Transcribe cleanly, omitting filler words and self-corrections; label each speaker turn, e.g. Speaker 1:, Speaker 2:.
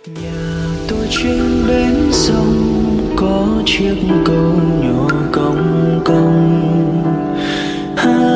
Speaker 1: Nhà tôi trên bến sông có chiếc cầu nhỏ cong cong.